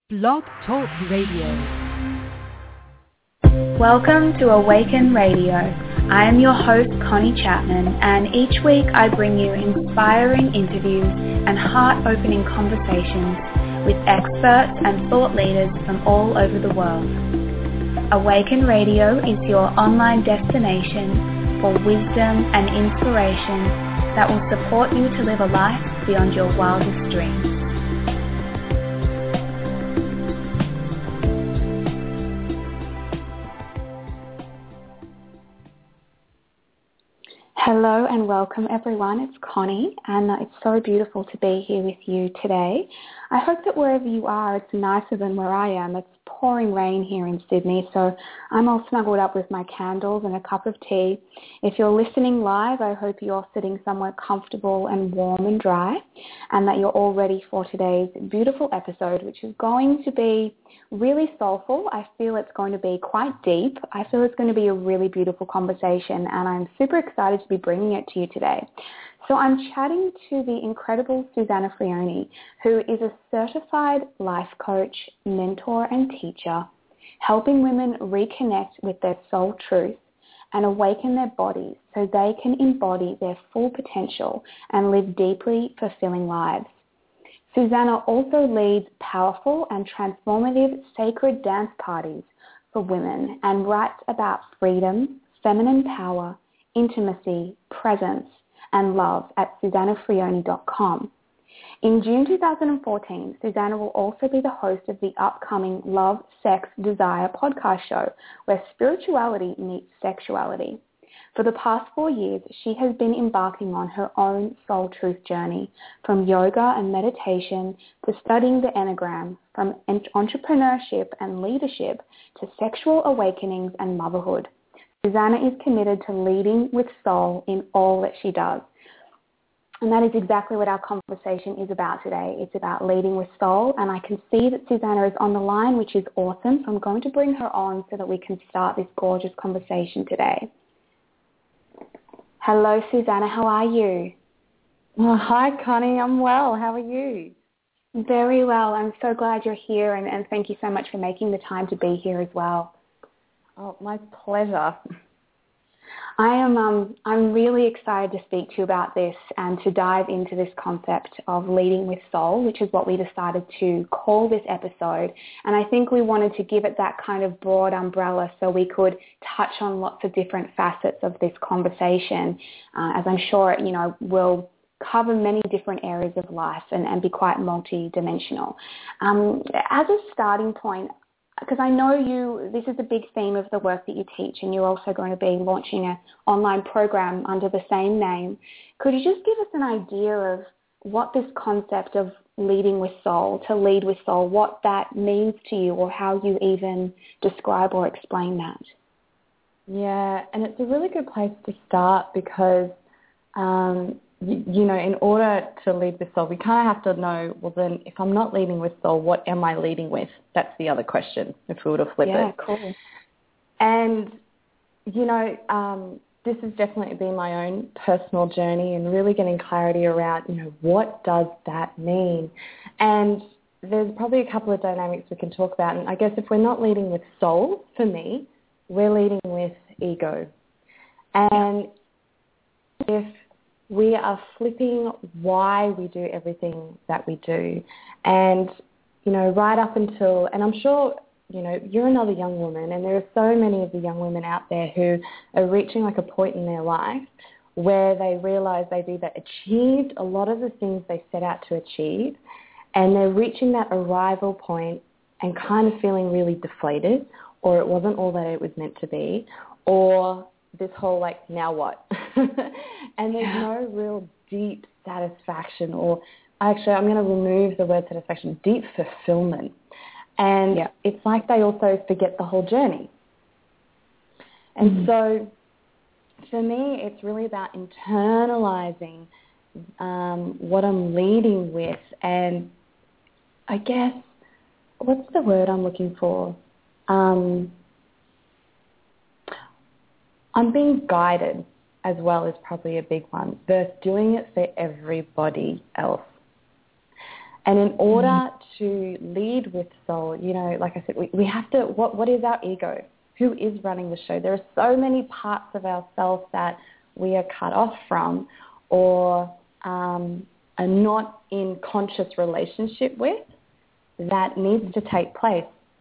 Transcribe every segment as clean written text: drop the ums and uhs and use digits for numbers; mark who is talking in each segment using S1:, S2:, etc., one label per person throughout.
S1: Blog Talk Radio.
S2: Welcome to Awaken Radio. I am your host, Connie Chapman, and each week I bring you inspiring interviews and heart-opening conversations with experts and thought leaders from all over the world. Awaken Radio is your online destination for wisdom and inspiration that will support you to live a life beyond your wildest dreams. Hello and welcome everyone, it's Connie and it's so beautiful to be here with you today. I hope that wherever you are it's nicer than where I am. It's pouring rain here in Sydney, so I'm all snuggled up with my candles and a cup of tea. If you're listening live, I hope you're sitting somewhere comfortable and warm and dry and that you're all ready for today's beautiful episode, which is going to be really soulful. I feel it's going to be quite deep. I feel it's going to be a really beautiful conversation and I'm super excited to be bringing it to you today. So I'm chatting to the incredible Susanna Frioni, who is a certified life coach, mentor and teacher, helping women reconnect with their soul truth and awaken their bodies so they can embody their full potential and live deeply fulfilling lives. Susanna also leads powerful and transformative sacred dance parties for women and writes about freedom, feminine power, intimacy, presence, and love at susannafrioni.com. In June 2014, Susanna will also be the host of the upcoming Love, Sex, Desire podcast show, where spirituality meets sexuality. For the past 4 years, she has been embarking on her own soul truth journey, from yoga and meditation to studying the Enneagram, from entrepreneurship and leadership to sexual awakenings and motherhood. Susanna is committed to leading with soul in all that she does. And that is exactly what our conversation is about today. It's about leading with soul. And I can see that Susanna is on the line, which is awesome. So I'm going to bring her on so that we can start this gorgeous conversation today. Hello, Susanna. How are you?
S3: Oh, hi, Connie. I'm well. How are you?
S2: Very well. I'm so glad you're here. And thank you so much for making the time to be here as well.
S3: Oh, my pleasure.
S2: I'm really excited to speak to you about this and to dive into this concept of leading with soul, which is what we decided to call this episode. And I think we wanted to give it that kind of broad umbrella so we could touch on lots of different facets of this conversation, as I'm sure, we'll cover many different areas of life and be quite multi-dimensional. As a starting point, because I know this is a big theme of the work that you teach, and you're also going to be launching an online program under the same name. Could you just give us an idea of what this concept of leading with soul, to lead with soul, what that means to you, or how you even describe or explain that?
S3: Yeah, and it's a really good place to start because, in order to lead with soul, we kind of have to know, well, then if I'm not leading with soul, what am I leading with? That's the other question, if we were to flip it.
S2: Yeah, cool.
S3: And, this has definitely been my own personal journey and really getting clarity around, what does that mean? And there's probably a couple of dynamics we can talk about. And I guess if we're not leading with soul, for me, we're leading with ego. And if we are flipping why we do everything that we do. And, right up until, and I'm sure, you're another young woman, and there are so many of the young women out there who are reaching like a point in their life where they realize they've either achieved a lot of the things they set out to achieve, and they're reaching that arrival point and kind of feeling really deflated, or it wasn't all that it was meant to be, or this whole now what? And there's no real deep satisfaction, or actually I'm going to remove the word satisfaction, deep fulfillment. And it's like they also forget the whole journey. And so for me, it's really about internalizing what I'm leading with. And I guess, what's the word I'm looking for? I'm being guided as well is probably a big one, versus doing it for everybody else. And in order to lead with soul, you know, like I said, we have to, what is our ego? Who is running the show? There are so many parts of ourselves that we are cut off from or are not in conscious relationship with that needs to take place.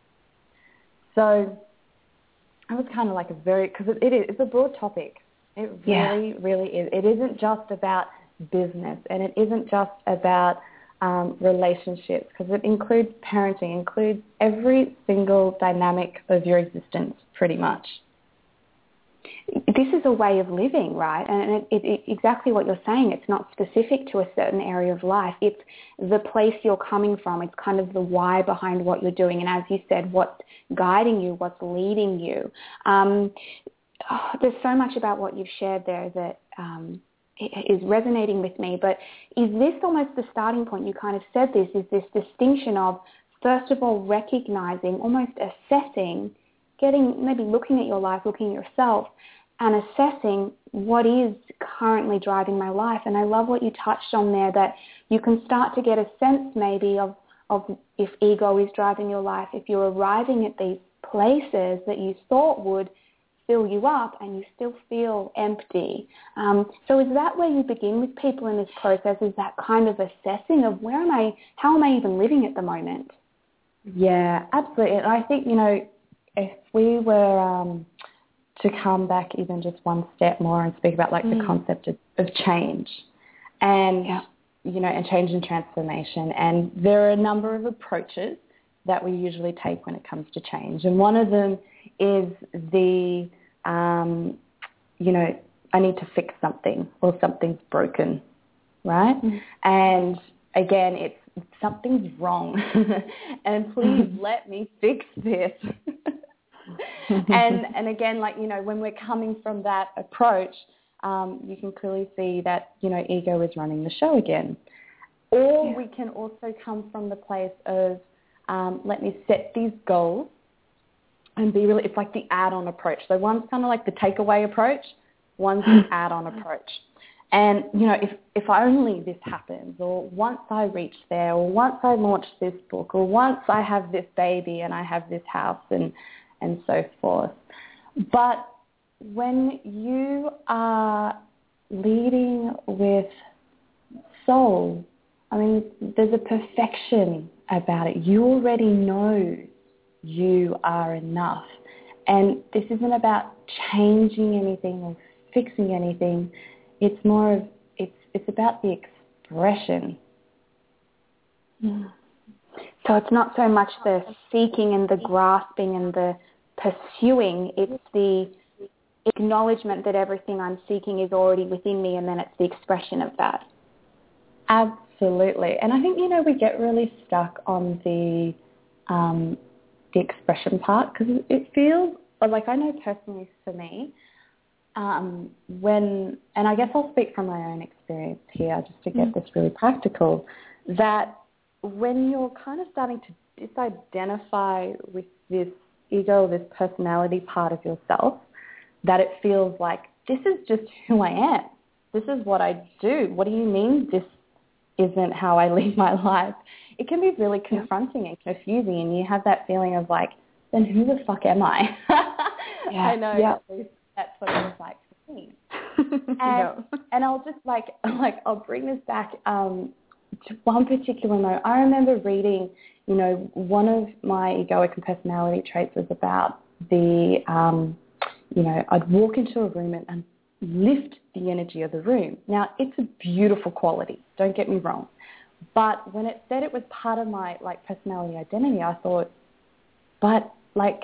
S3: So it was kind of like because it's a broad topic. It really, really is. It isn't just about business and it isn't just about relationships, because it includes parenting, includes every single dynamic of your existence pretty much.
S2: This is a way of living, right? And it exactly what you're saying. It's not specific to a certain area of life. It's the place you're coming from. It's kind of the why behind what you're doing. And as you said, what's guiding you, what's leading you. There's so much about what you've shared there that is resonating with me. But is this almost the starting point? You kind of said this, is this distinction of, first of all, recognizing, almost assessing, maybe looking at your life, looking at yourself, and assessing what is currently driving my life. And I love what you touched on there, that you can start to get a sense maybe of if ego is driving your life, if you're arriving at these places that you thought would fill you up and you still feel empty. So is that where you begin with people in this process, is that kind of assessing of how am I even living at the moment?
S3: Yeah, absolutely. And I think, you know, if we were to come back even just one step more and speak about like the concept of change and, you know, and change and transformation. And there are a number of approaches that we usually take when it comes to change. And one of them is the, you know, I need to fix something or something's broken, right? And again, it's something's wrong and please let me fix this. and again, like, you know, when we're coming from that approach, you can clearly see that, you know, ego is running the show again. Or we can also come from the place of, let me set these goals and be really, it's like the add-on approach. So one's kind of like the takeaway approach, one's the add-on approach. And, you know, if only this happens, or once I reach there, or once I launch this book, or once I have this baby and I have this house and so forth. But when you are leading with soul, I mean, there's a perfection about it. You already know you are enough. And this isn't about changing anything or fixing anything. It's more of, it's about the expression.
S2: So it's not so much the seeking and the grasping and the pursuing, it's the acknowledgement that everything I'm seeking is already within me, and then it's the expression of that.
S3: Absolutely. And I think, you know, we get really stuck on the expression part, because it feels like, I know personally for me, and I guess I'll speak from my own experience here just to get this really practical, that when you're kind of starting to disidentify with this ego, this personality part of yourself, that it feels like, this is just who I am. This is what I do. What do you mean this isn't how I live my life? It can be really confronting and confusing, and you have that feeling of like, then who the fuck am I? I know, at least that's what it was like for me. And I'll just I'll bring this back to one particular moment. I remember reading, you know, one of my egoic and personality traits was about the, you know, I'd walk into a room and lift the energy of the room. Now, it's a beautiful quality, don't get me wrong. But when it said it was part of my, like, personality identity, I thought, but, like,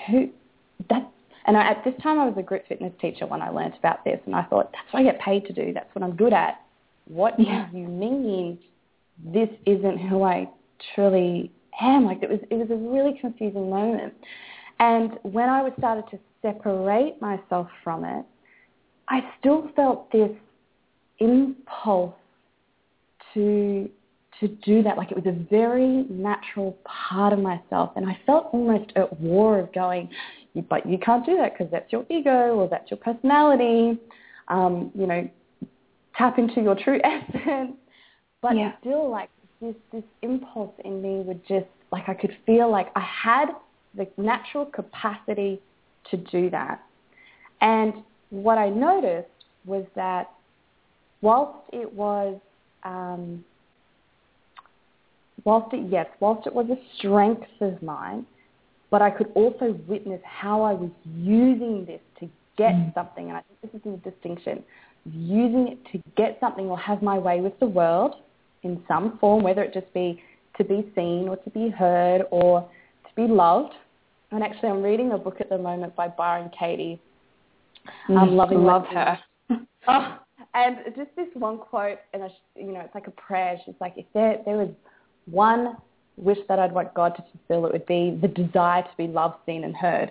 S3: at this time I was a group fitness teacher when I learned about this, and I thought, that's what I get paid to do, that's what I'm good at. What do you mean this isn't who I truly am? Like, it was a really confusing moment. And when I started to separate myself from it, I still felt this impulse to do that. Like, it was a very natural part of myself. And I felt almost at war of going, but you can't do that because that's your ego or that's your personality. You know, tap into your true essence. But still, like, this impulse in me would just, like, I could feel like I had the natural capacity to do that. And what I noticed was that whilst it was a strength of mine, but I could also witness how I was using this to get something. And I think this is the distinction: using it to get something or have my way with the world in some form, whether it just be to be seen or to be heard or to be loved. And actually, I'm reading a book at the moment by Byron Katie. Love her. And just this one quote, and it's like a prayer. She's like, if there was one wish that I'd want God to fulfill, it would be the desire to be loved, seen, and heard.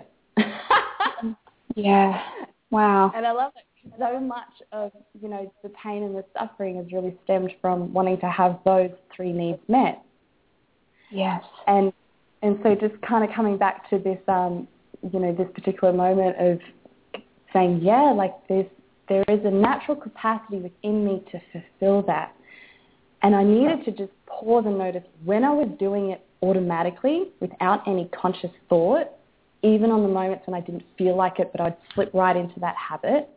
S2: Yeah. Wow.
S3: And I love it. So much of, the pain and the suffering has really stemmed from wanting to have those three needs met.
S2: Yes.
S3: And so just kind of coming back to this, this particular moment of saying, there is a natural capacity within me to fulfill that. And I needed to just pause and notice when I was doing it automatically without any conscious thought, even on the moments when I didn't feel like it, but I'd slip right into that habit,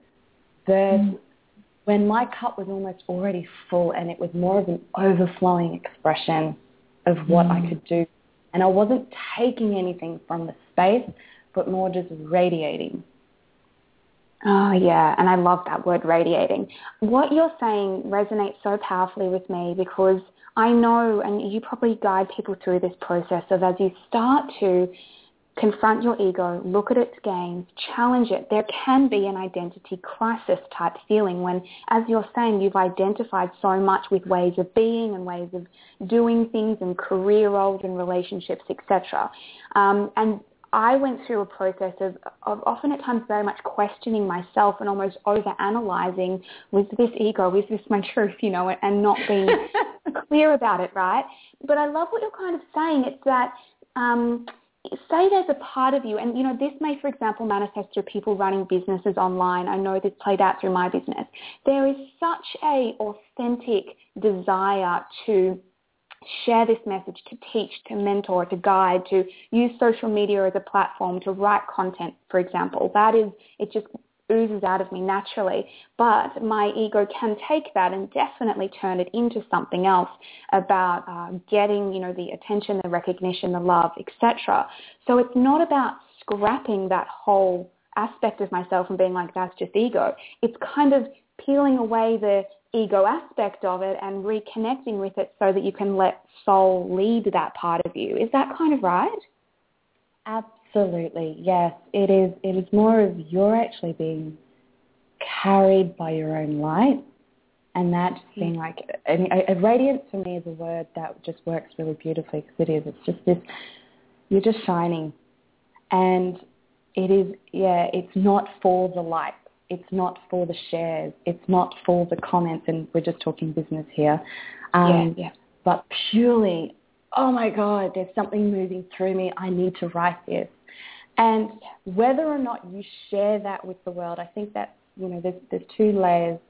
S3: when my cup was almost already full and it was more of an overflowing expression of what I could do. And I wasn't taking anything from the space, but more just radiating.
S2: Oh, yeah, and I love that word, radiating. What you're saying resonates so powerfully with me because I know, and you probably guide people through this process of as you start to confront your ego, look at its games, challenge it, there can be an identity crisis type feeling when, as you're saying, you've identified so much with ways of being and ways of doing things and career roles and relationships, etc. And I went through a process of often at times very much questioning myself and almost over-analyzing, was this ego, is this my truth, and not being clear about it, right? But I love what you're kind of saying. It's that say there's a part of you, and this may, for example, manifest through people running businesses online. I know this played out through my business. There is such a authentic desire to share this message, to teach, to mentor, to guide, to use social media as a platform, to write content, for example. It just oozes out of me naturally. But my ego can take that and definitely turn it into something else about getting, the attention, the recognition, the love, etc. So it's not about scrapping that whole aspect of myself and being like, that's just ego. It's kind of peeling away the ego aspect of it and reconnecting with it so that you can let soul lead that part of you. Is that kind of right?
S3: Absolutely, yes. It is more of you're actually being carried by your own light, and that just being like, a radiance for me is a word that just works really beautifully because it is. It's just this, you're just shining, and it is, it's not for the likes. It's not for the shares. It's not for the comments, and we're just talking business here. But purely, oh my God, there's something moving through me. I need to write this. And whether or not you share that with the world, I think that, there's two layers.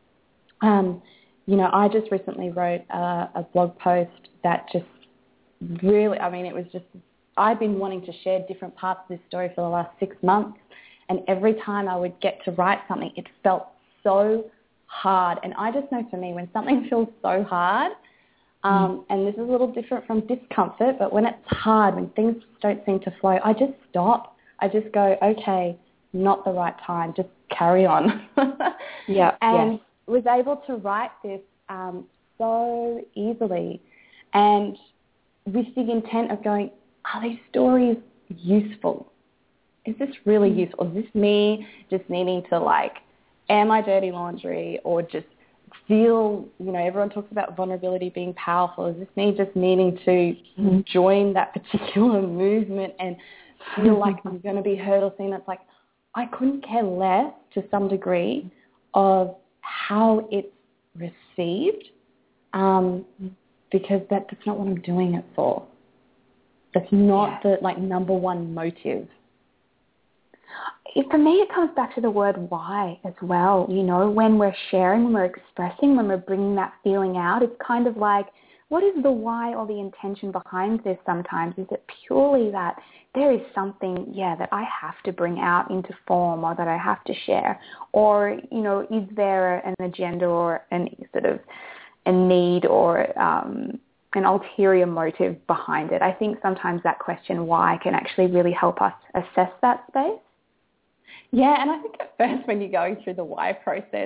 S3: I just recently wrote a blog post that just really, it was just, I've been wanting to share different parts of this story for the last 6 months. And every time I would get to write something, it felt so hard. And I just know for me, when something feels so hard, and this is a little different from discomfort, but when it's hard, when things don't seem to flow, I just stop. I just go, okay, not the right time, just carry on. And was able to write this so easily and with the intent of going, are these stories useful? Is this really useful? Is this me just needing to air my dirty laundry or just feel, everyone talks about vulnerability being powerful. Is this me just needing to join that particular movement and feel like I'm going to be heard or seen? It's like, I couldn't care less to some degree of how it's received because that's not what I'm doing it for. That's not the number one motive.
S2: For me, it comes back to the word why as well. When we're sharing, when we're expressing, when we're bringing that feeling out, it's kind of like, what is the why or the intention behind this sometimes? Is it purely that there is something, that I have to bring out into form or that I have to share? Or, is there an agenda or an sort of a need or an ulterior motive behind it? I think sometimes that question why can actually really help us assess that space.
S3: Yeah, and I think at first when you're going through the why process,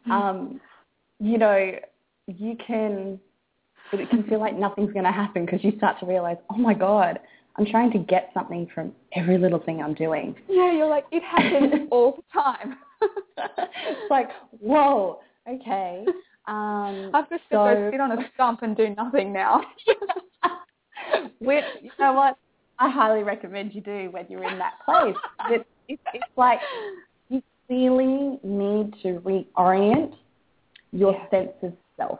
S3: it can feel like nothing's going to happen because you start to realize, oh my God, I'm trying to get something from every little thing I'm doing.
S2: Yeah, you're like, it happens all the time.
S3: It's like, whoa, okay.
S2: I've just got to go sit on a stump and do nothing now.
S3: Which, you know what, I highly recommend you do when you're in that place. It's like you clearly need to reorient your sense of self.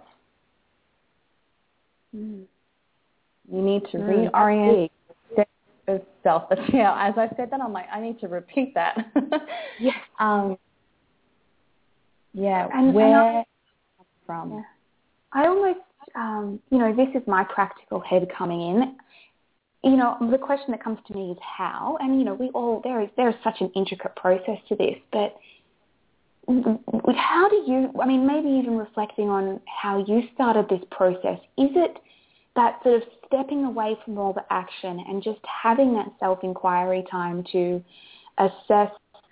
S3: You need to reorient your sense of self. But as I said that, I'm like, I need to repeat that.
S2: Yes.
S3: And
S2: where
S3: from?
S2: Yeah. I almost, this is my practical head coming in. The question that comes to me is how, and there is such an intricate process to this, but how do you, maybe even reflecting on how you started this process, is it that sort of stepping away from all the action and just having that self-inquiry time to assess,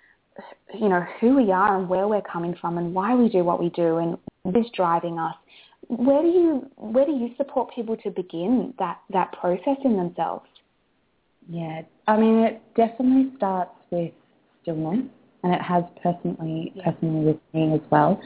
S2: who we are and where we're coming from and why we do what we do and what is driving us? Where do you support people to begin that process in themselves?
S3: Yeah, it definitely starts with stillness, and it has personally with me as well.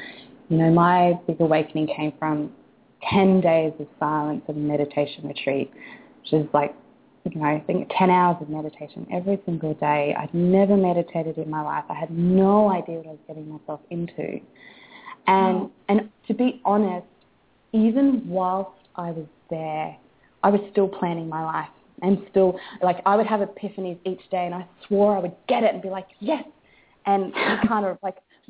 S3: My big awakening came from 10 days of silence and meditation retreat, which is like, I think 10 hours of meditation every single day. I'd never meditated in my life. I had no idea what I was getting myself into. And to be honest, even whilst I was there, I was still planning my life and still, I would have epiphanies each day and I swore I would get it and be like, yes, and kind of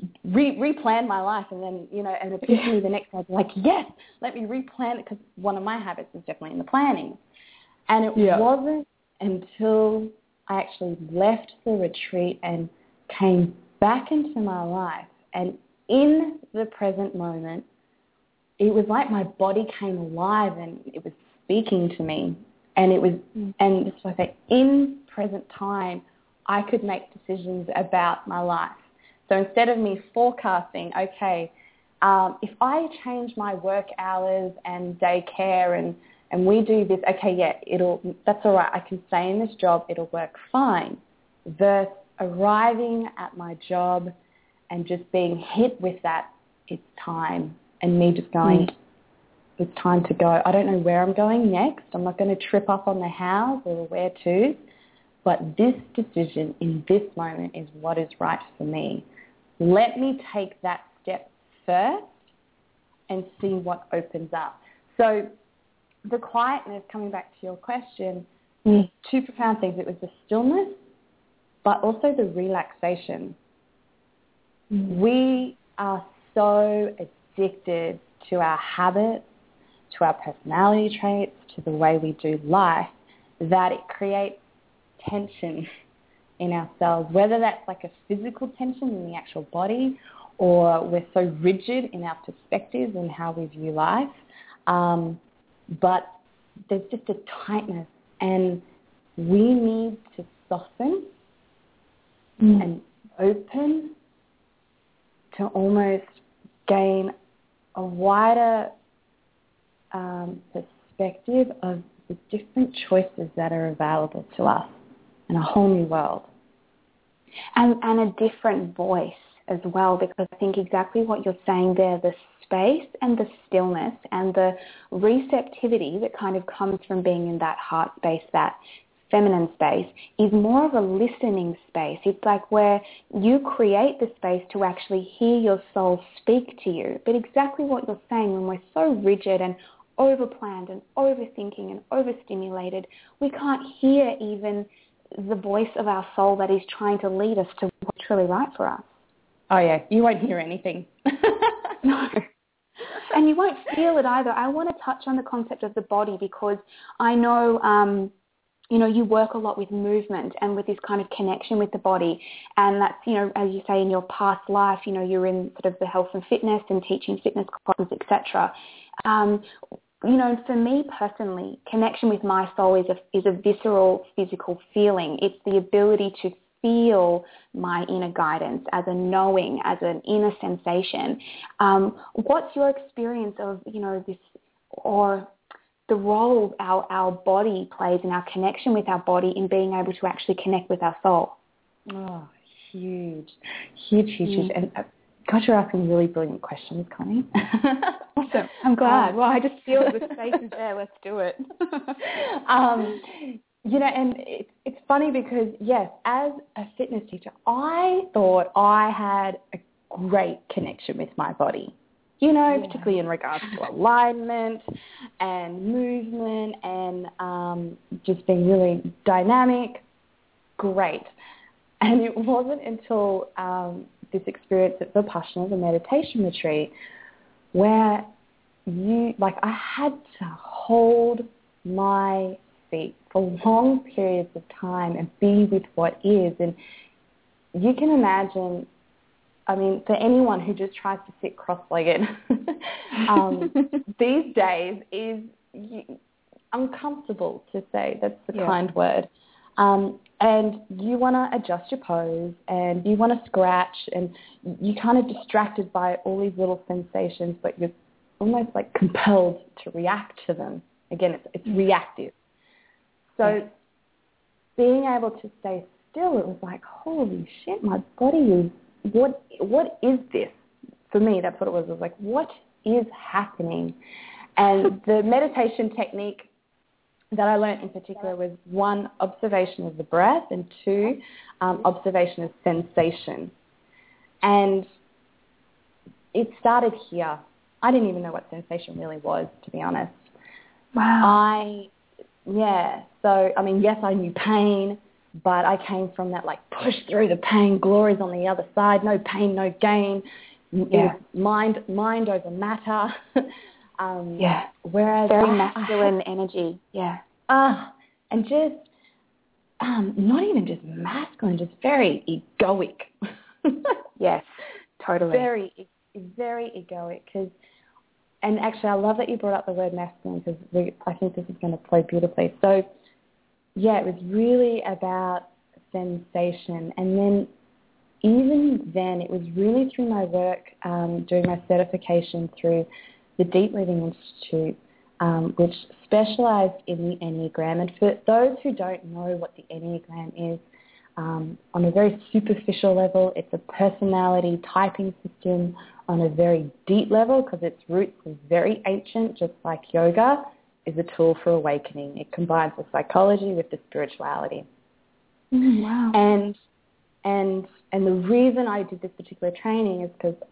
S3: replan my life, and then, an epiphany the next day I'd be like, yes, let me replan it, because one of my habits is definitely in the planning. And it wasn't until I actually left the retreat and came back into my life, and in the present moment, it was like my body came alive and it was speaking to me. And it was, and that's why I say, in present time, I could make decisions about my life. So instead of me forecasting, okay, if I change my work hours and daycare and we do this, okay, that's all right. I can stay in this job. It'll work fine. Versus arriving at my job and just being hit with that, it's time. And me just going, it's time to go. I don't know where I'm going next. I'm not going to trip up on the hows or where to. But this decision in this moment is what is right for me. Let me take that step first and see what opens up. So the quietness, coming back to your question, two profound things. It was the stillness, but also the relaxation. We are so addicted to our habits, to our personality traits, to the way we do life, that it creates tension in ourselves, whether that's like a physical tension in the actual body, or we're so rigid in our perspectives and how we view life. But there's just a tightness, and we need to soften and open to almost gain a wider perspective of the different choices that are available to us in a whole new world.
S2: And a different voice as well, because I think exactly what you're saying there, the space and the stillness and the receptivity that kind of comes from being in that heart space, that feminine space, is more of a listening space. It's like where you create the space to actually hear your soul speak to you. But exactly what you're saying, when we're so rigid and overplanned and overthinking and overstimulated, we can't hear even the voice of our soul that is trying to lead us to what's really right for us.
S3: Oh yeah, you won't hear anything.
S2: No. And you won't feel it either. I want to touch on the concept of the body because I know, you work a lot with movement and with this kind of connection with the body. And that's, as you say, in your past life, you're in sort of the health and fitness and teaching fitness classes, etc. For me personally, connection with my soul is a visceral physical feeling. It's the ability to feel my inner guidance as a knowing, as an inner sensation. What's your experience of, this, or the role our body plays in our connection with our body in being able to actually connect with our soul?
S3: Oh, huge. And gosh, you're asking really brilliant questions, Connie.
S2: Awesome. I'm glad. Well, I just feel the space is there. Let's do it.
S3: And it's funny because, yes, as a fitness teacher, I thought I had a great connection with my body, particularly in regards to alignment and movement and just being really dynamic. Great. And it wasn't until this experience at Vipassana, the meditation retreat, where I had to hold my feet for long periods of time and be with what is. And you can imagine, for anyone who just tries to sit cross-legged these days is uncomfortable, to say. That's the kind word. And you want to adjust your pose and you want to scratch and you're kind of distracted by all these little sensations, but you're almost like compelled to react to them. Again, it's reactive. So being able to stay still, it was like, holy shit, my body is, what is this? For me, that's what it was. It was like, what is happening? And the meditation technique that I learned in particular was 1, observation of the breath, and 2, observation of sensation. And it started here. I didn't even know what sensation really was, to be honest.
S2: Wow.
S3: So, yes, I knew pain, but I came from that, push through the pain, glory's on the other side, no pain, no gain. It's mind over matter. Whereas
S2: very masculine energy.
S3: And just not even just masculine, just very egoic.
S2: Yes, totally.
S3: Very, very egoic. And actually, I love that you brought up the word masculine because I think this is going to flow beautifully. So, it was really about sensation. And then even then, it was really through my work doing my certification through the Deep Living Institute, which specialised in the Enneagram. And for those who don't know what the Enneagram is, on a very superficial level, it's a personality typing system. On a very deep level, because its roots are very ancient, just like yoga, is a tool for awakening. It combines the psychology with the spirituality.
S2: Wow.
S3: And the reason I did this particular training is because,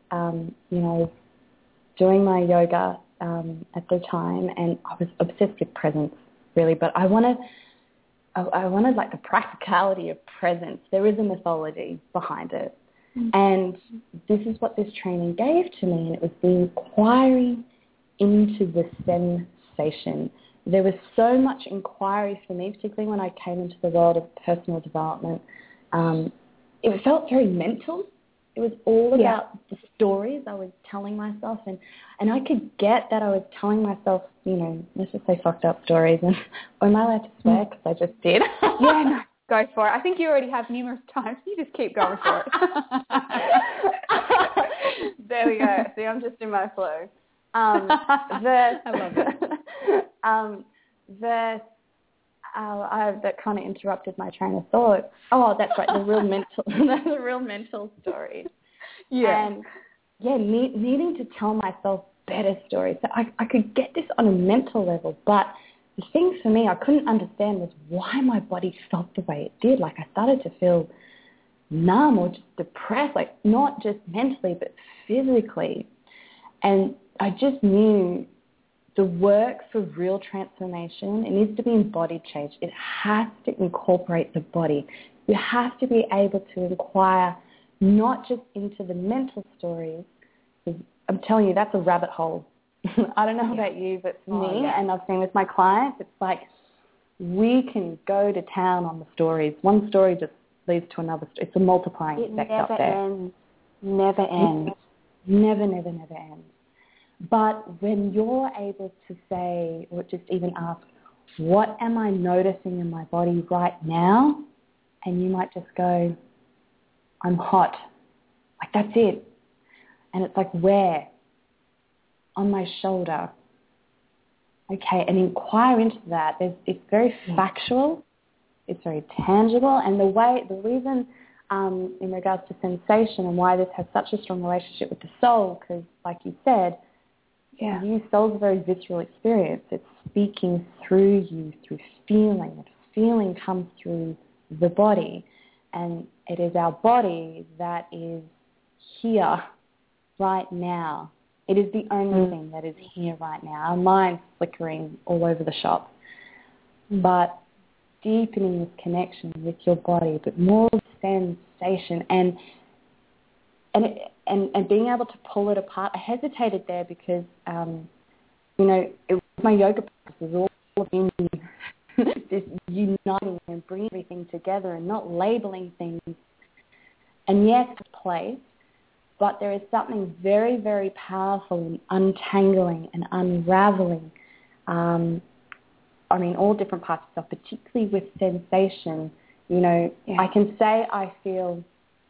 S3: doing my yoga at the time, and I was obsessed with presence, really. But I wanted the practicality of presence. There is a mythology behind it. And this is what this training gave to me, and it was the inquiry into the sensation. There was so much inquiry for me, particularly when I came into the world of personal development. It felt very mental. It was all about the stories I was telling myself, and I could get that I was telling myself, let's just say fucked up stories. And am I allowed to swear? Because I just did.
S2: No. Go for it. I think you already have numerous times. You just keep going for it.
S3: There we go. See, I'm just in my flow.
S2: I love it.
S3: That kind of interrupted my train of thought. Oh, that's right. The real mental story. And needing to tell myself better stories. So I could get this on a mental level, but the thing for me I couldn't understand was why my body felt the way it did. I started to feel numb or just depressed, not just mentally but physically. And I just knew the work for real transformation, it needs to be embodied change. It has to incorporate the body. You have to be able to inquire not just into the mental stories, I'm telling you, that's a rabbit hole. I don't know about you, but for me, and I've seen with my clients, it's like we can go to town on the stories. One story just leads to another. It's a multiplying effect up there.
S2: Never ends.
S3: Never ends. But when you're able to say, or just even ask, what am I noticing in my body right now? And you might just go, I'm hot. Like, that's it. And it's like, where? On my shoulder. Okay, and inquire into that. It's very factual. It's very tangible. And the reason in regards to sensation and why this has such a strong relationship with the soul, because like you said, you soul's a very visceral experience. It's speaking through you, through feeling. And feeling comes through the body. And it is our body that is here right now. It is the only thing that is here right now. Our mind's flickering all over the shop. But deepening this connection with your body, but more sensation and being able to pull it apart. I hesitated there because, my yoga practice is all in this uniting and bringing everything together and not labeling things. And yes, place, but there is something very, very powerful in untangling and unraveling, all different parts of stuff, particularly with sensation. I can say I feel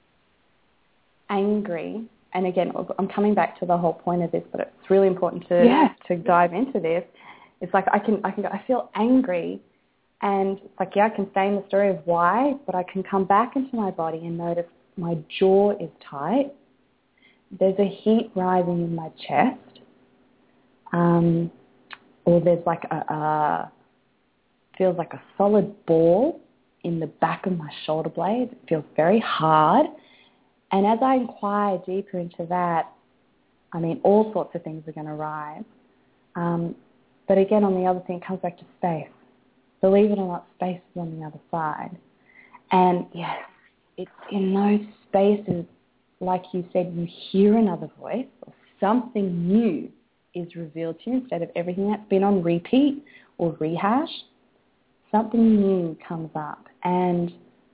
S3: angry, and again, I'm coming back to the whole point of this, but it's really important to dive into this. It's like I can go, I feel angry, and it's like, I can stay in the story of why, but I can come back into my body and notice my jaw is tight. There's a heat rising in my chest, or there's like feels like a solid ball in the back of my shoulder blade. It feels very hard. And as I inquire deeper into that, all sorts of things are going to rise. But again, on the other thing, it comes back to space. Believe it or not, space is on the other side. And yes, it's in those spaces, like you said, you hear another voice or something new is revealed to you instead of everything that's been on repeat or rehash. Something new comes up, and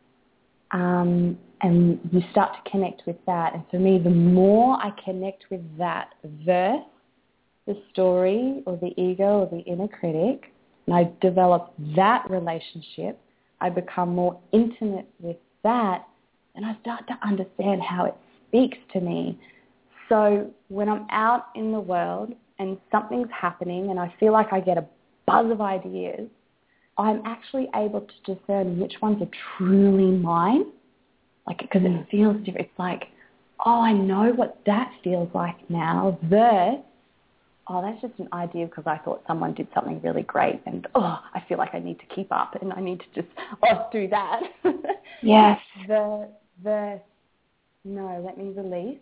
S3: you start to connect with that. And for me, the more I connect with that versus the story or the ego or the inner critic, and I develop that relationship, I become more intimate with that, and I start to understand how it speaks to me. So when I'm out in the world and something's happening and I feel like I get a buzz of ideas, I'm actually able to discern which ones are truly mine, because it feels different. It's like, I know what that feels like now, versus, that's just an idea because I thought someone did something really great, and I feel like I need to keep up and I need to just do that.
S2: Yes.
S3: No, let me release.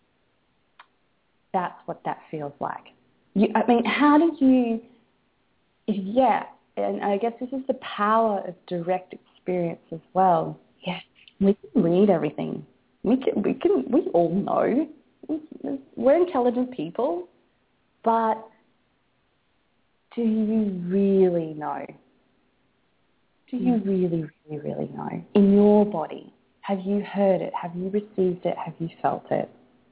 S3: That's what that feels like. How do you? And I guess this is the power of direct experience as well. Yes, we can read everything. We all know. We're intelligent people, but do you really know? Do you really, really, really know? In your body, have you heard it? Have you received it? Have you felt it?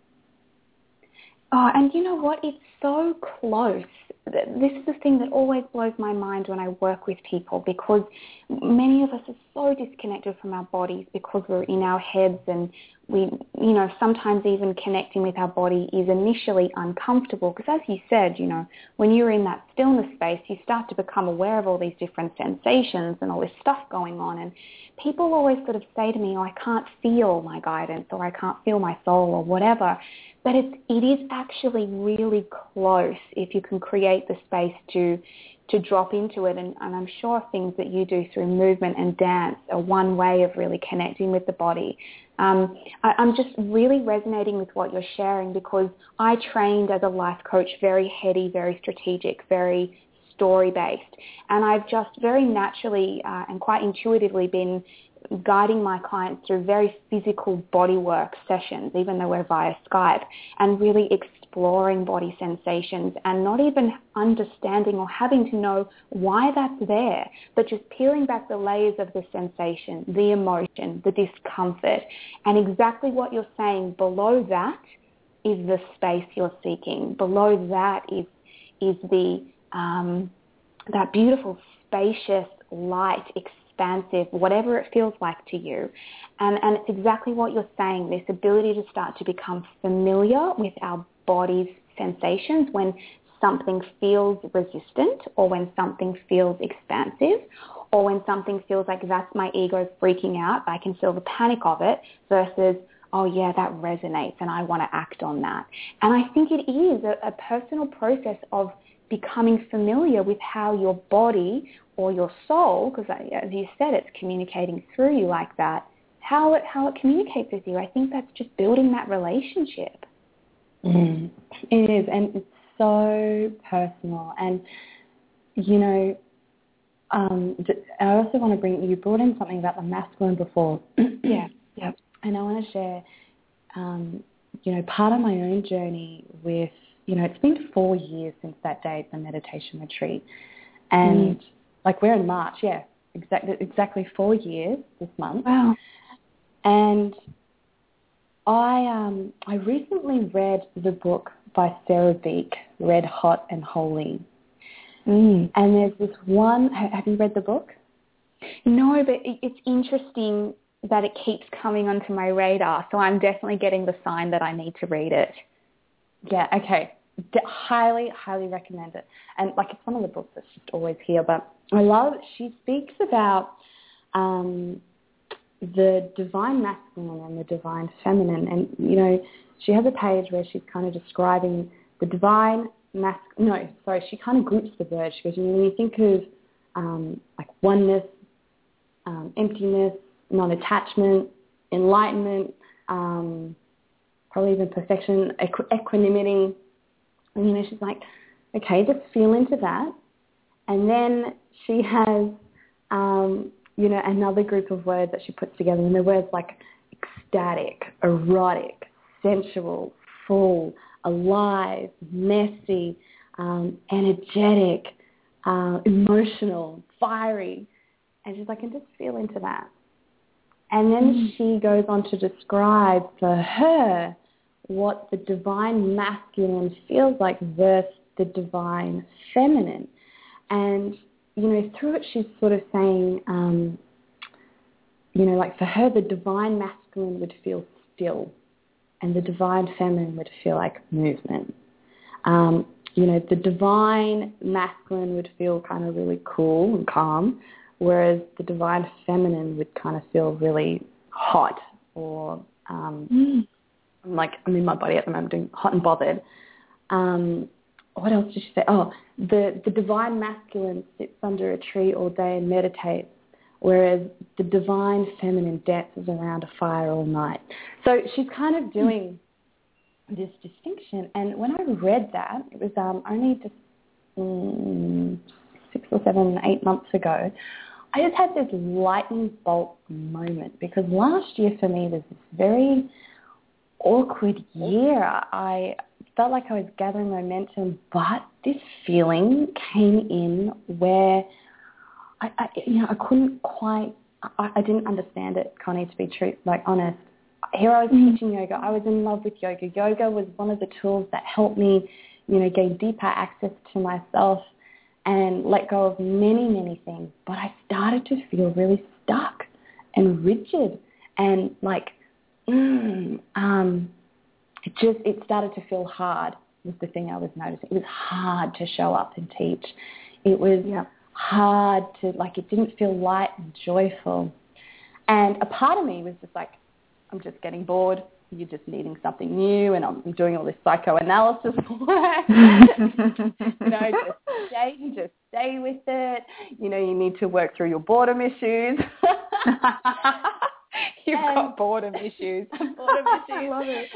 S2: Oh, and you know what? It's so close. This is the thing that always blows my mind when I work with people, because many of us are so disconnected from our bodies because we're in our heads, and we, sometimes even connecting with our body is initially uncomfortable because, as you said, when you're in that stillness space, you start to become aware of all these different sensations and all this stuff going on. And people always sort of say to me, I can't feel my guidance, or I can't feel my soul, or whatever. But it is actually really close if you can create the space to drop into it. And I'm sure things that you do through movement and dance are one way of really connecting with the body. I'm just really resonating with what you're sharing, because I trained as a life coach, very heady, very strategic, very story-based. And I've just very naturally and quite intuitively been guiding my clients through very physical bodywork sessions, even though we're via Skype, and really exploring body sensations and not even understanding or having to know why that's there, but just peeling back the layers of the sensation, the emotion, the discomfort, and exactly what you're saying, below that is the space you're seeking. Below that is the that beautiful, spacious, light, expansive, whatever it feels like to you. And it's exactly what you're saying, this ability to start to become familiar with our body's sensations when something feels resistant, or when something feels expansive, or when something feels like that's my ego freaking out, I can feel the panic of it, versus, oh yeah, that resonates and I want to act on that. And I think it is a personal process of becoming familiar with how your body or your soul, because as you said, it's communicating through you like that, how it communicates with you. I think that's just building that relationship.
S3: It is, and it's so personal. And, you know, I also want to you brought in something about the masculine before.
S2: Yeah.
S3: And I want to share, you know, part of my own journey with, you know, it's been 4 years since that day at the meditation retreat. And like we're in March, exactly 4 years this month.
S2: Wow.
S3: And I recently read the book by Sarah Beek, Red Hot and Holy. And there's this one, have you read the book?
S2: No, but it's interesting that it keeps coming onto my radar, so I'm definitely getting the sign that I need to read it.
S3: Yeah, okay. Highly, highly recommend it. And like, it's one of the books that's just always here, but I love, she speaks about the divine masculine and the divine feminine. And, you know, she has a page where she's kind of describing the divine she kind of groups the words. She goes, when you think of like oneness, emptiness, non-attachment, enlightenment, probably even perfection, equanimity. And, you know, she's like, okay, just feel into that. And then she has, you know, another group of words that she puts together. And the words like ecstatic, erotic, sensual, full, alive, messy, energetic, emotional, fiery. And she's like, and just feel into that. And then she goes on to describe for her what the divine masculine feels like versus the divine feminine. And, you know, through it she's sort of saying, you know, like for her the divine masculine would feel still and the divine feminine would feel like movement. You know, the divine masculine would feel kind of really cool and calm, whereas the divine feminine would kind of feel really hot or like I'm in my body at the moment doing hot and bothered. What else did she say? Oh, the divine masculine sits under a tree all day and meditates, whereas the divine feminine dances around a fire all night. So she's kind of doing this distinction. And when I read that, it was only just 6 or 7, 8 months ago, I just had this lightning bolt moment, because last year for me was this very awkward year. I felt like I was gathering momentum, but this feeling came in where I couldn't quite, I didn't understand it, Connie, to be honest. Here I was teaching yoga. I was in love with yoga. Yoga was one of the tools that helped me, you know, gain deeper access to myself and let go of many, many things. But I started to feel really stuck and rigid and like, it started to feel hard was the thing I was noticing. It was hard to show up and teach. It was hard to, like, it didn't feel light and joyful. And a part of me was just like, I'm just getting bored. You're just needing something new, and I'm doing all this psychoanalysis work. You know, just stay with it. You know, you need to work through your boredom issues. You've got boredom issues. Boredom issues. I love it.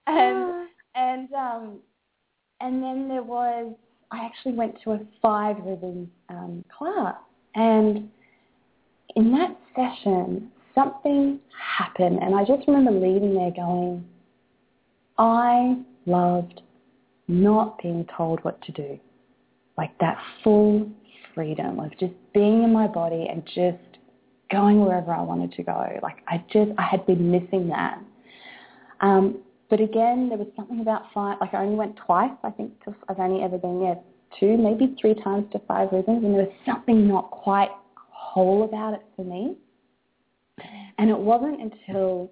S3: And then there was, I actually went to a 5 rhythm class, and in that session, something happened, and I just remember leaving there going, I loved not being told what to do. Like that full freedom of just being in my body and just going wherever I wanted to go. Like I had been missing that. But again, there was something about fire. Like I only went twice. I think I've only ever been there 2, maybe 3 times to 5 rhythms, and there was something not quite whole about it for me. And it wasn't until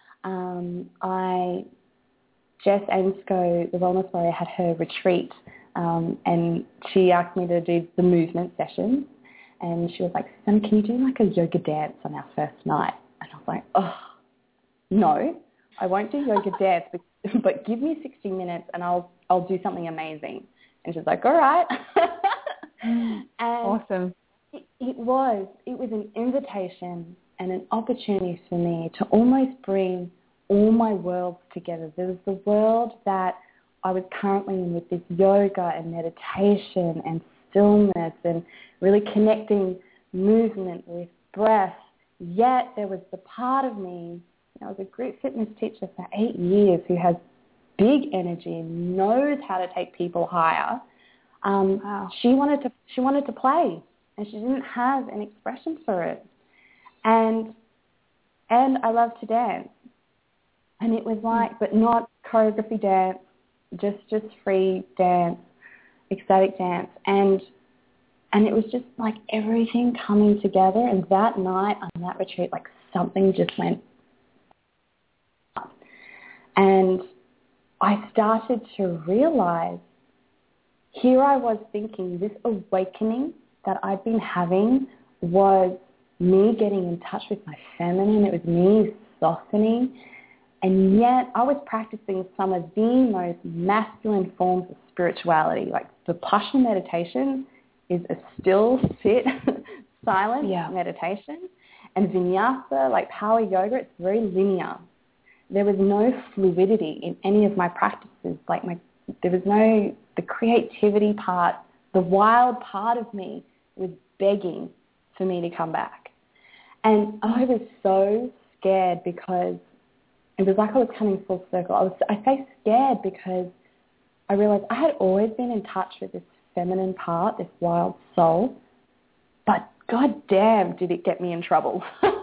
S3: Jess Ainscough, the Wellness Warrior, had her retreat, and she asked me to do the movement sessions, and she was like, "Sam, can you do like a yoga dance on our first night?" And I was like, "Oh, no, I won't do yoga dance, but give me 60 minutes and I'll do something amazing." And she was like, "All right." And
S2: awesome.
S3: It was an invitation and an opportunity for me to almost bring all my worlds together. There was the world that I was currently in with this yoga and meditation and stillness and really connecting movement with breath. Yet there was the part of me, I was a group fitness teacher for 8 years who has big energy and knows how to take people higher.
S2: Wow.
S3: She wanted to play, and she didn't have an expression for it. And I love to dance. And it was like, but not choreography dance, just free dance, ecstatic dance. And it was just like everything coming together. And that night on that retreat, like something just went up. And I started to realize, here I was thinking this awakening that I'd been having was me getting in touch with my feminine. It was me softening. And yet I was practicing some of the most masculine forms of spirituality. Like Vipassana meditation is a still, sit, silent meditation. And vinyasa, like power yoga, it's very linear. There was no fluidity in any of my practices. There was no, the creativity part, the wild part of me was begging for me to come back. And I was so scared because it was like I was coming full circle. I say scared because I realized I had always been in touch with this feminine part, this wild soul, but god damn did it get me in trouble.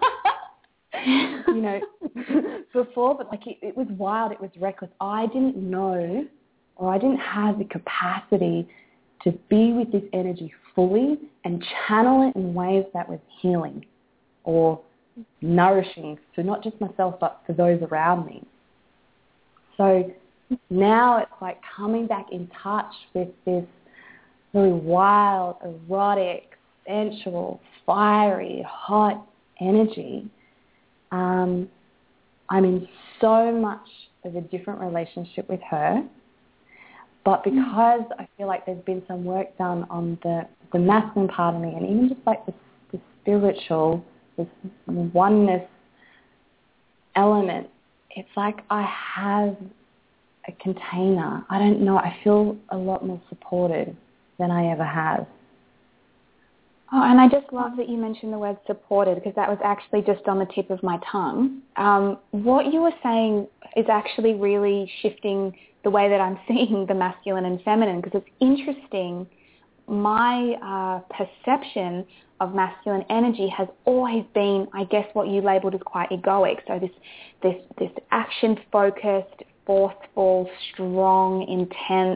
S3: Before, but it was wild, it was reckless. I didn't know, or I didn't have the capacity to be with this energy fully and channel it in ways that was healing or nourishing for not just myself but for those around me. So now it's like coming back in touch with this really wild, erotic, sensual, fiery, hot energy. I'm in so much of a different relationship with her, but because I feel like there's been some work done on the masculine part of me, and even just like the spiritual, this oneness element, it's like I have a container. I don't know, I feel a lot more supported than I ever have.
S2: Oh, and I just love that you mentioned the word supported, because that was actually just on the tip of my tongue. What you were saying is actually really shifting the way that I'm seeing the masculine and feminine, because it's interesting. My perception of masculine energy has always been, I guess, what you labelled as quite egoic. So this action-focused, forceful, strong, intense,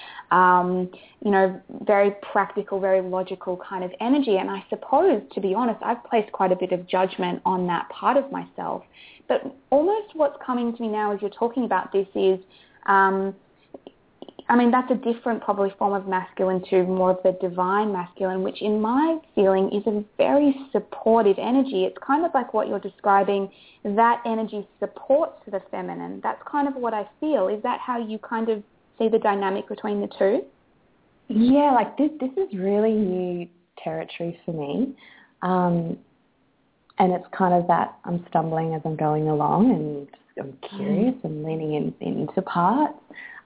S2: very practical, very logical kind of energy. And I suppose, to be honest, I've placed quite a bit of judgment on that part of myself. But almost what's coming to me now as you're talking about this is, that's a different probably form of masculine to more of the divine masculine, which in my feeling is a very supportive energy. It's kind of like what you're describing, that energy supports the feminine. That's kind of what I feel. Is that how you kind of see the dynamic between the two?
S3: Yeah, like this is really new territory for me. And it's kind of that I'm stumbling as I'm going along, and I'm curious and leaning into parts.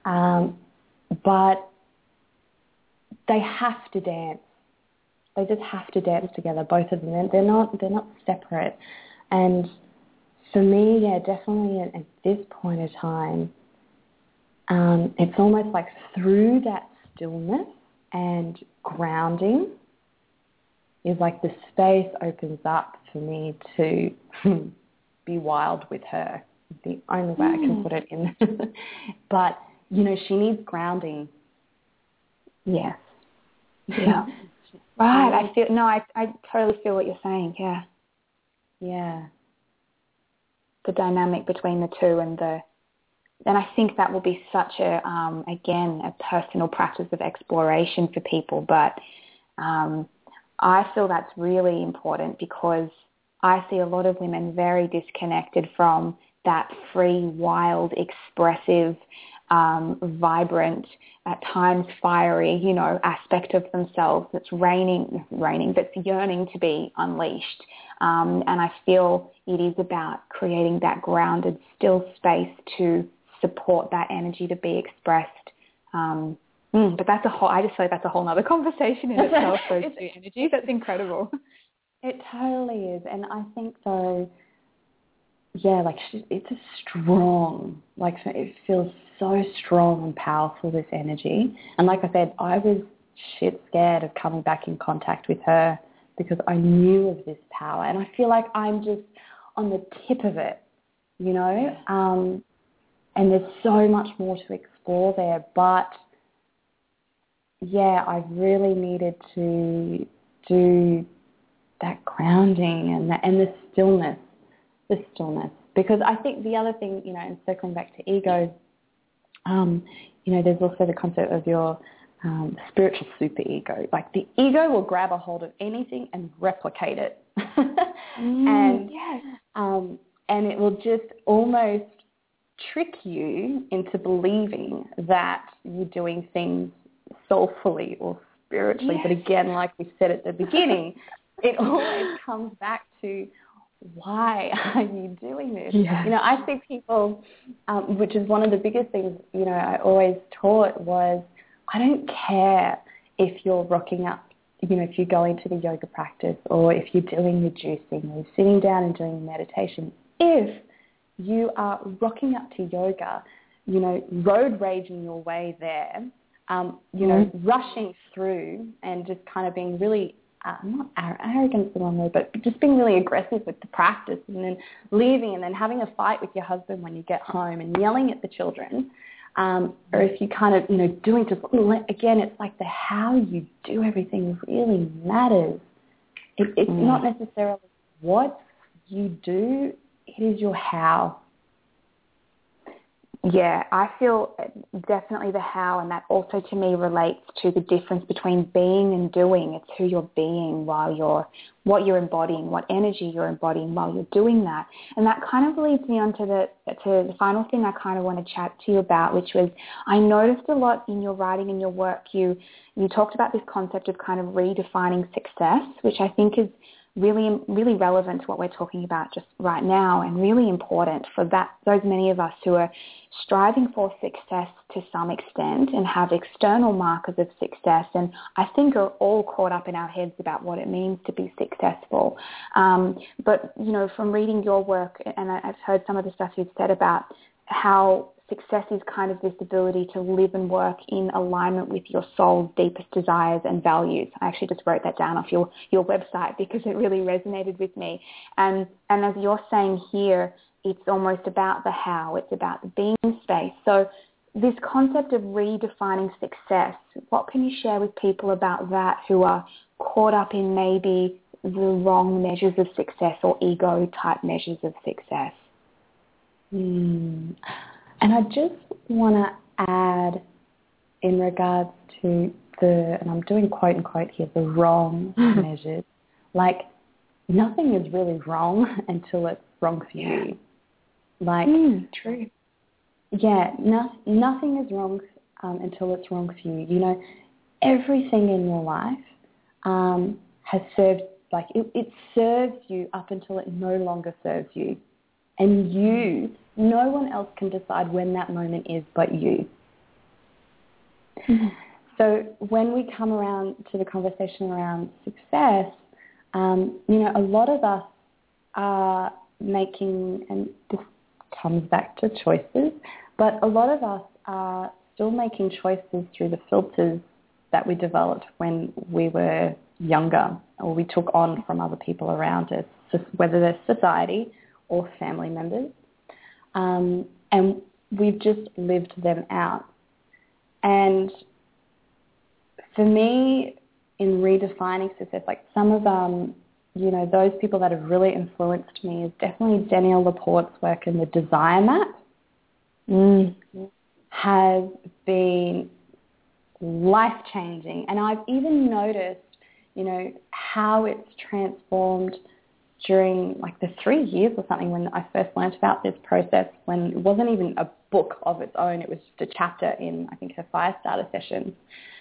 S3: But they have to dance. They just have to dance together, both of them. They're not separate. And for me, yeah, definitely at this point of time, it's almost like through that stillness and grounding is like the space opens up for me to be wild with her. The only way I can put it in. But, you know, she needs grounding.
S2: Yes. Yeah. Right. I totally feel what you're saying. Yeah.
S3: Yeah.
S2: The dynamic between the two and I think that will be such a, again, a personal practice of exploration for people. But I feel that's really important because I see a lot of women very disconnected from that free, wild, expressive, vibrant, at times fiery, you know, aspect of themselves that's that's yearning to be unleashed. And I feel it is about creating that grounded, still space to support that energy to be expressed. But I just feel like that's a whole other conversation in itself, those two energies. That's incredible.
S3: It totally is. And I think though, yeah, like it's a strong, like it feels so strong and powerful, this energy. And like I said, I was shit scared of coming back in contact with her because I knew of this power. And I feel like I'm just on the tip of it, you know? And there's so much more to explore there. But yeah, I really needed to do that grounding and the stillness. Because I think the other thing, you know, and circling back to ego, you know, there's also the concept of your spiritual superego. Like the ego will grab a hold of anything and replicate it. And it will just almost trick you into believing that you're doing things soulfully or spiritually. Yes. But again, like we said at the beginning, it always comes back to, why are you doing this? Yeah. You know, I see people, which is one of the biggest things, you know, I always taught was, I don't care if you're rocking up, you know, if you're going to the yoga practice or if you're doing the juicing or sitting down and doing meditation. If you are rocking up to yoga, you know, road raging your way there, you know, rushing through and just kind of being really, not arrogant the wrong word, but just being really aggressive with the practice and then leaving and then having a fight with your husband when you get home and yelling at the children, or if you kind of, you know, doing just, again, it's like the how you do everything really matters. It's not necessarily what you do, it is your how.
S2: Yeah, I feel definitely the how, and that also to me relates to the difference between being and doing. It's who you're being while what you're embodying, what energy you're embodying while you're doing that. And that kind of leads me on to the final thing I kind of want to chat to you about, which was I noticed a lot in your writing and your work, you talked about this concept of kind of redefining success, which I think is really, really relevant to what we're talking about just right now and really important for those many of us who are striving for success to some extent and have external markers of success and I think are all caught up in our heads about what it means to be successful. But, you know, from reading your work, and I've heard some of the stuff you've said about how success is kind of this ability to live and work in alignment with your soul's deepest desires and values. I actually just wrote that down off your website because it really resonated with me. And as you're saying here, it's almost about the how. It's about the being space. So this concept of redefining success, what can you share with people about that who are caught up in maybe the wrong measures of success or ego-type measures of success?
S3: And I just want to add in regards to and I'm doing quote unquote here, the wrong measures. Like nothing is really wrong until it's wrong for you. Like,
S2: true.
S3: Yeah, nothing is wrong until it's wrong for you. You know, everything in your life has served, like it serves you up until it no longer serves you. And no one else can decide when that moment is but you. So when we come around to the conversation around success, you know, a lot of us are making, and this comes back to choices, but a lot of us are still making choices through the filters that we developed when we were younger or we took on from other people around us, whether they're society or family members. And we've just lived them out. And for me, in redefining success, like some of those people that have really influenced me is definitely Danielle Laporte's work in the Desire Map. Has been life-changing. And I've even noticed, how it's transformed during like the 3 years or something when I first learned about this process, when it wasn't even a book of its own, it was just a chapter in, I think, her Firestarter sessions,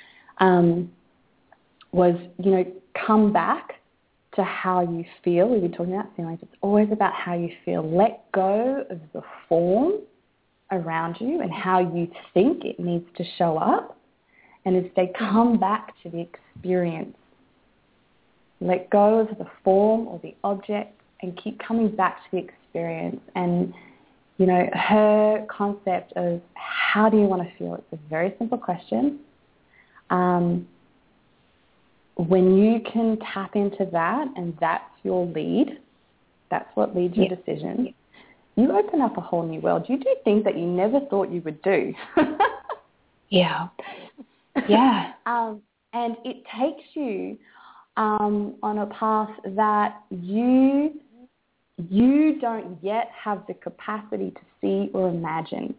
S3: was, come back to how you feel. We've been talking about feelings. It's always about how you feel. Let go of the form around you and how you think it needs to show up, and instead come back to the experience. Let go of the form or the object and keep coming back to the experience. And, her concept of how do you want to feel? It's a very simple question. When you can tap into that and that's your lead, that's what leads your decision, you open up a whole new world. You do things that you never thought you would do.
S2: Yeah.
S3: And it takes you on a path that you don't yet have the capacity to see or imagine.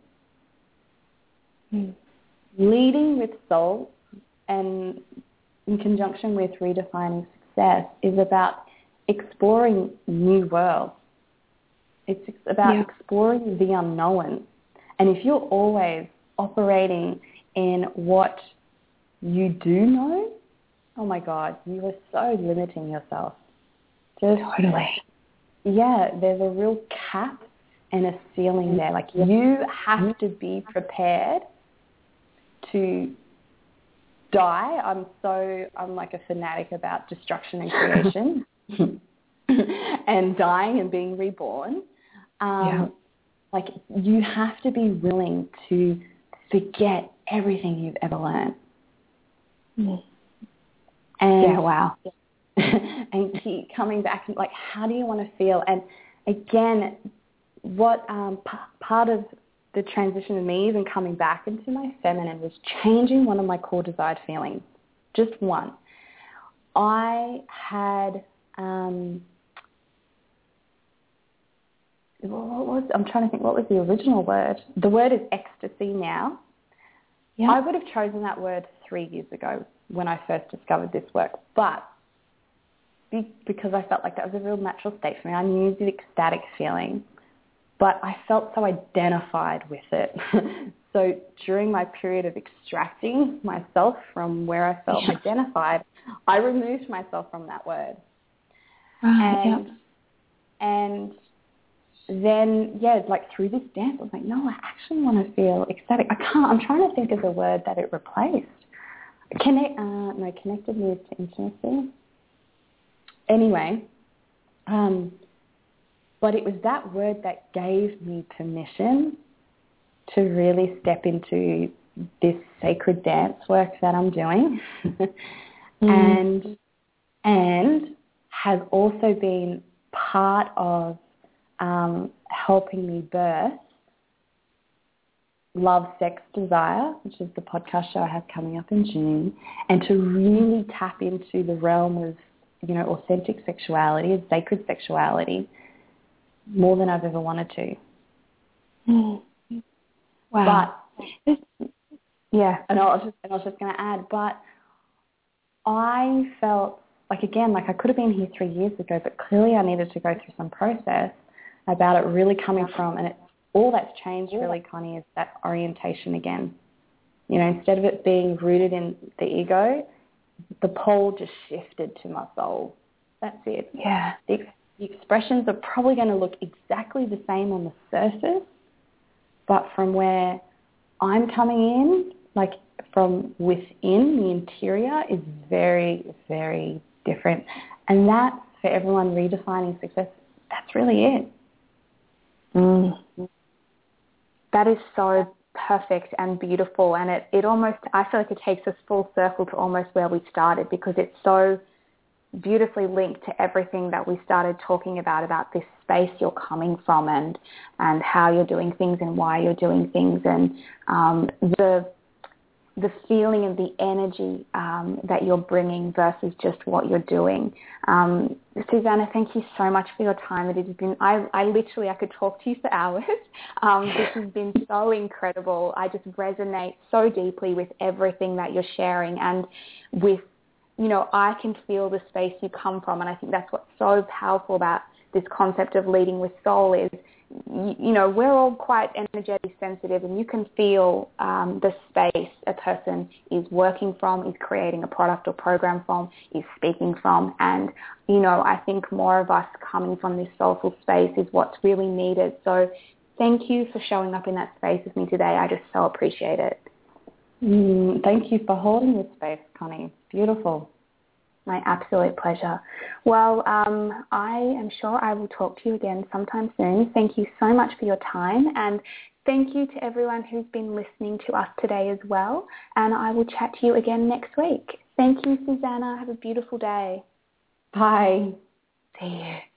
S3: Leading with soul and in conjunction with redefining success is about exploring new worlds. It's about exploring the unknown. And if you're always operating in what you do know, oh my God, you are so limiting yourself.
S2: Totally.
S3: Yeah, there's a real cap and a ceiling there. Like you have to be prepared to die. I'm like a fanatic about destruction and creation and dying and being reborn. Like you have to be willing to forget everything you've ever learned. And and keep coming back and like, how do you want to feel? And again, what part of the transition of me even coming back into my feminine was changing one of my core desired feelings. Just one. I had, I'm trying to think, what was the original word? The word is ecstasy now. Yeah. I would have chosen that word 3 years ago when I first discovered this work, but because I felt like that was a real natural state for me. I knew the ecstatic feeling, but I felt so identified with it. So during my period of extracting myself from where I felt identified, I removed myself from that word. And then, like through this dance, I was like, no, I actually want to feel ecstatic. I'm trying to think of the word that it replaced. Connected moves to intimacy. Anyway, but it was that word that gave me permission to really step into this sacred dance work that I'm doing and has also been part of helping me birth Love, Sex, Desire, which is the podcast show I have coming up in June, and to really tap into the realm of, authentic sexuality and sacred sexuality more than I've ever wanted to.
S2: Wow.
S3: But, and I was just going to add, but I felt like, again, like I could have been here 3 years ago, but clearly I needed to go through some process about it really coming from, and all that's changed really, Connie, is that orientation again. Instead of it being rooted in the ego, the pole just shifted to my soul. That's it.
S2: Yeah.
S3: The expressions are probably going to look exactly the same on the surface, but from where I'm coming in, like from within, the interior is very, very different. And that's, for everyone redefining success, that's really it.
S2: That is so perfect and beautiful, and it almost, I feel like it takes us full circle to almost where we started, because it's so beautifully linked to everything that we started talking about this space you're coming from, and how you're doing things and why you're doing things, and the feeling and the energy that you're bringing versus just what you're doing. Susannah, thank you so much for your time. It has been, I could talk to you for hours. This has been so incredible. I just resonate so deeply with everything that you're sharing, and with, I can feel the space you come from, and I think that's what's so powerful about this concept of leading with soul is, we're all quite energetically sensitive, and you can feel the space a person is working from, is creating a product or program from, is speaking from. And, I think more of us coming from this soulful space is what's really needed. So thank you for showing up in that space with me today. I just so appreciate it.
S3: Thank you for holding this space, Connie. Beautiful.
S2: My absolute pleasure. Well, I am sure I will talk to you again sometime soon. Thank you so much for your time, and thank you to everyone who's been listening to us today as well, and I will chat to you again next week. Thank you, Susannah. Have a beautiful day.
S3: Bye.
S2: See you.